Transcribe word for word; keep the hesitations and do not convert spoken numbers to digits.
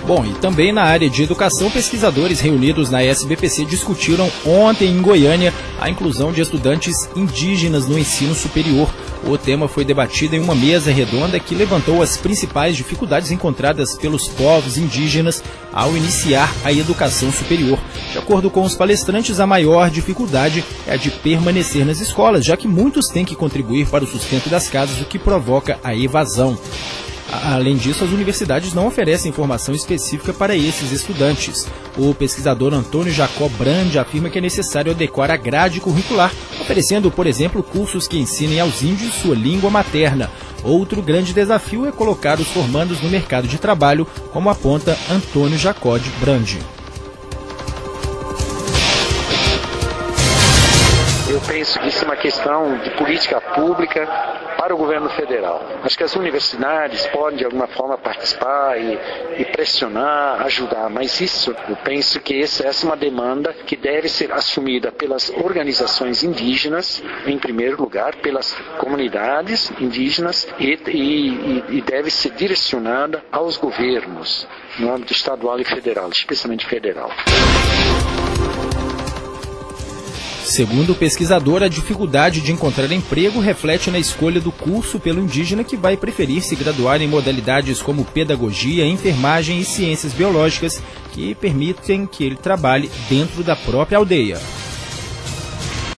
Bom, e também na área de educação, pesquisadores reunidos na S B P C discutiram ontem em Goiânia a inclusão de estudantes indígenas no ensino superior. O tema foi debatido em uma mesa redonda que levantou as principais dificuldades encontradas pelos povos indígenas ao iniciar a educação superior. De acordo com os palestrantes, a maior dificuldade é a de permanecer nas escolas, já que muitos têm que contribuir para o sustento das casas, o que provoca a evasão. Além disso, as universidades não oferecem informação específica para esses estudantes. O pesquisador Antônio Jacó Brandi afirma que é necessário adequar a grade curricular, oferecendo, por exemplo, cursos que ensinem aos índios sua língua materna. Outro grande desafio é colocar os formandos no mercado de trabalho, como aponta Antônio Jacó Brandi. Eu penso que isso é uma questão de política pública para o governo federal. Acho que as universidades podem, de alguma forma, participar e, e pressionar, ajudar, mas isso, eu penso que essa, essa é uma demanda que deve ser assumida pelas organizações indígenas, em primeiro lugar, pelas comunidades indígenas e, e, e deve ser direcionada aos governos, no âmbito estadual e federal, especialmente federal. Segundo o pesquisador, a dificuldade de encontrar emprego reflete na escolha do curso pelo indígena, que vai preferir se graduar em modalidades como pedagogia, enfermagem e ciências biológicas, que permitem que ele trabalhe dentro da própria aldeia.